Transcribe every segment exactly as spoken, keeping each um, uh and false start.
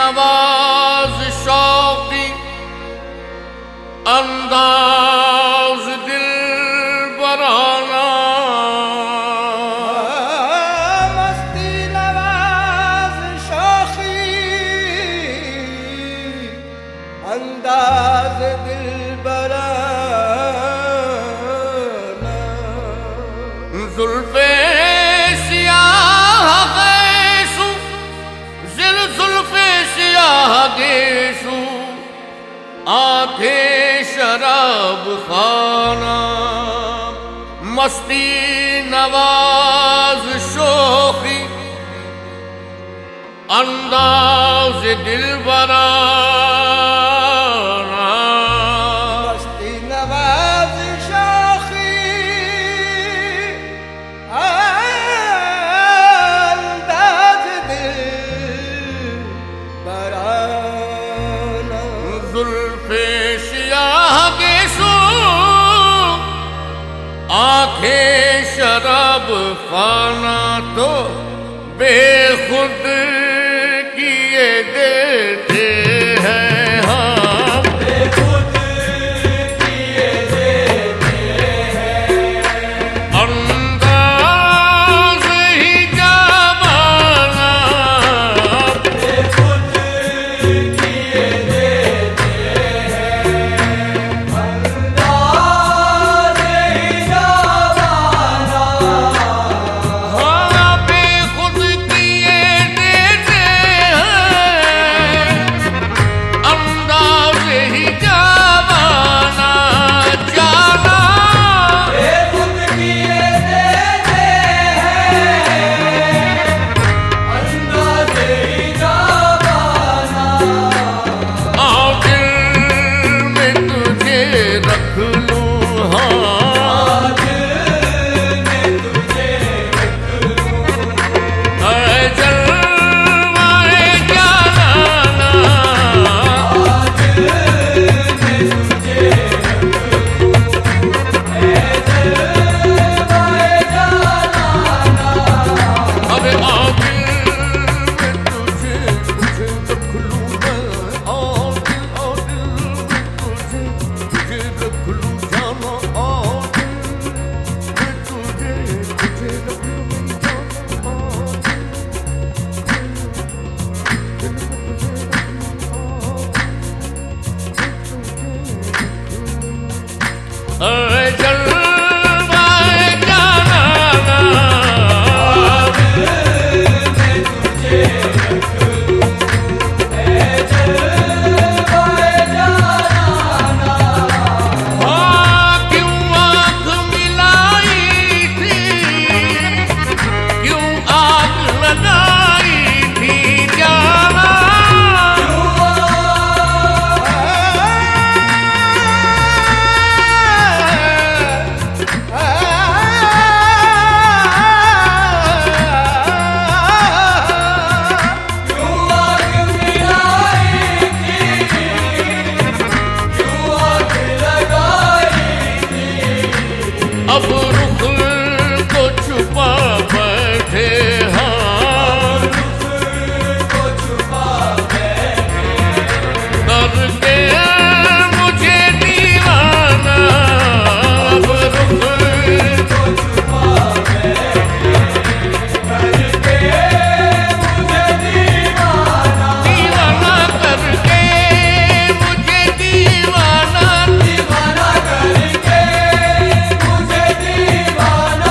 नवाज शौकी अंदाज दिल बराना, मस्ती नवाज शौकी अंदाज दिल बराना, जुल्फे सियाह गैसू जिल जुल्फे सियाह गेसू आंखें शराब खाना, मस्ती नवाज शौकी अंदाज दिल बराना, मस्ती नवाज शौकी अंदाज दिल बराना, जुल्फे सियाह गेसू आंखें शराब खाना, तो बेखुद किए देते हैं हम, बेखुद किए देते हैं, अंदाज ही जमाना, बेखुद किए देते हैं, अंदाज ही जमाना, हाँ बेखुद किए देते हैं, अंदाज ही जमाना, जाना बेखुद किए देते हैं, अंदाज ही जमाना, आओ दिल में तुझे रख लूं, हाँ दिल में तुझे रख लूं, ऐ जलवाए जाना, दिल में तुझे रख लूं, ऐ जलवाए जाना, अबे आओ दिल में तुझे तुझे रख लूं मैं, आओ दिल आओ दिल में तुझे तुझे रख लूं जाना, आओ दिल में तुझे तुझे रख लूं जाना, आओ दिल दिल में तुझे रख लूं, ऐ जलवाए जाना, तुझे रख लूं, ऐ जलवाए जाना, हाँ क्यों आँख मिलाई थी, क्यों आग लगाई थी जाना, क्यों आग मिलाई थी, क्यों आग लगाई थी, अब रुख को छुपा बैठे, हाँ को छुपा बैठे, करके मुझे दीवाना, अब रुख को छुपा बैठे, करके मुझे दीवाना, दीवाना करके मुझे दीवाना, दीवाना करके मुझे दीवाना,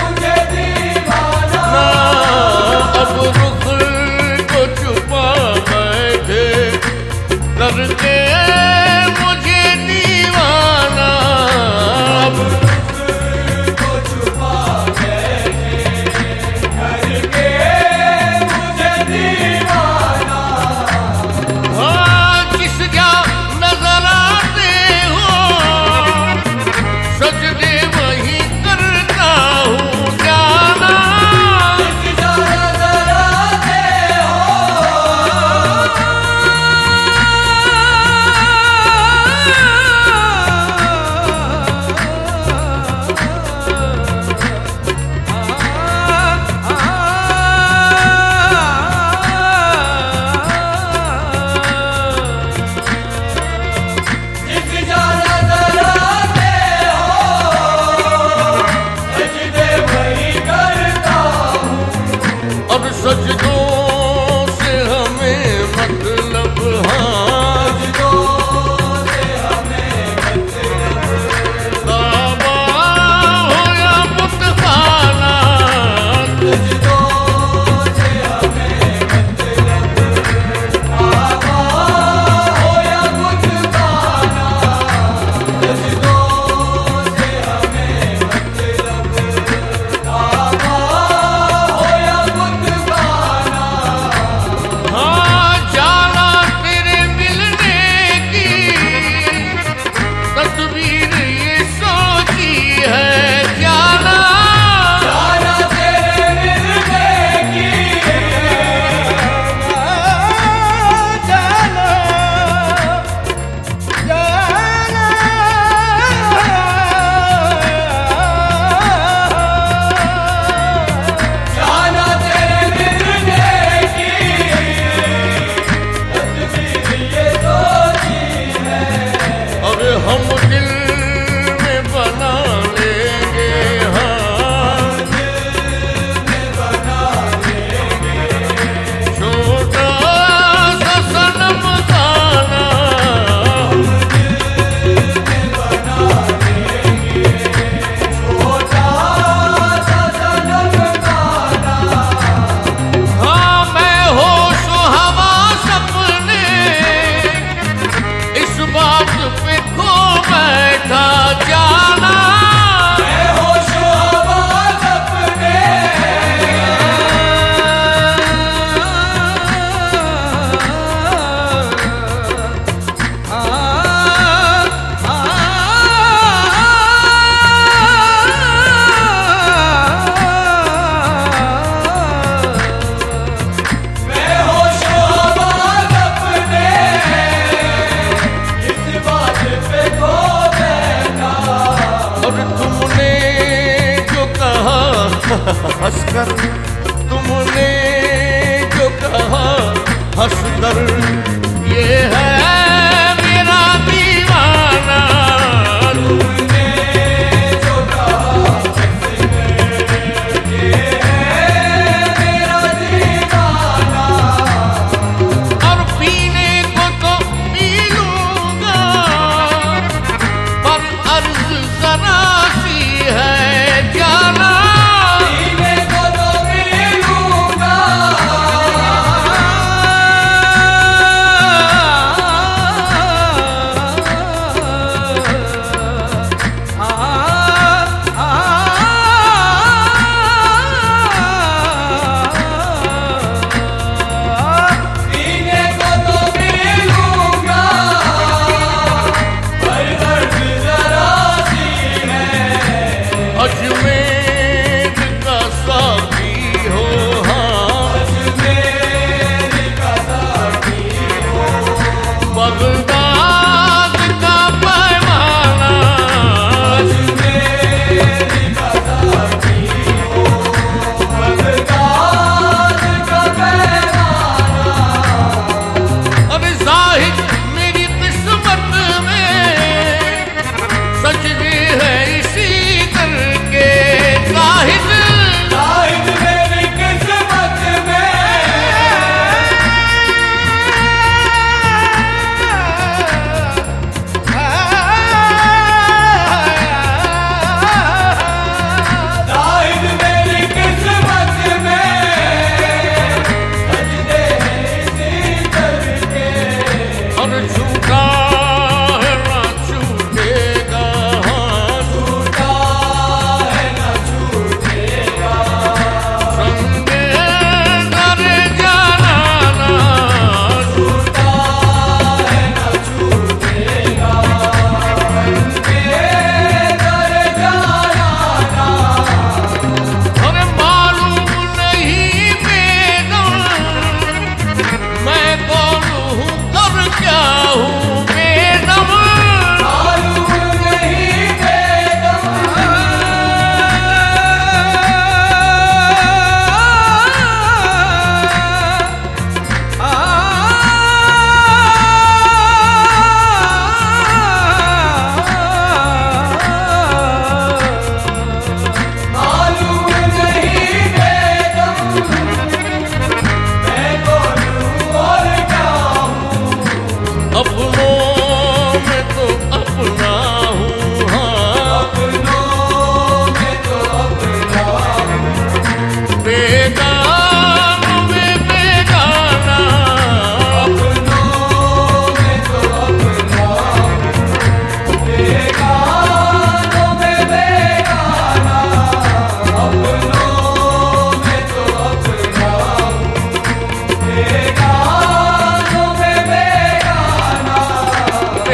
दीवाना करके मुझे दीवाना, अब रुख को छुपा सजदों से हमें मतलब हाँ सजदों से हमें मतलब काबा हो या बुतखाना सजदों से हमें मतलब काबा हो या बुतखाना सजदों से हमें मतलब काबा हो या बुतखाना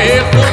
एक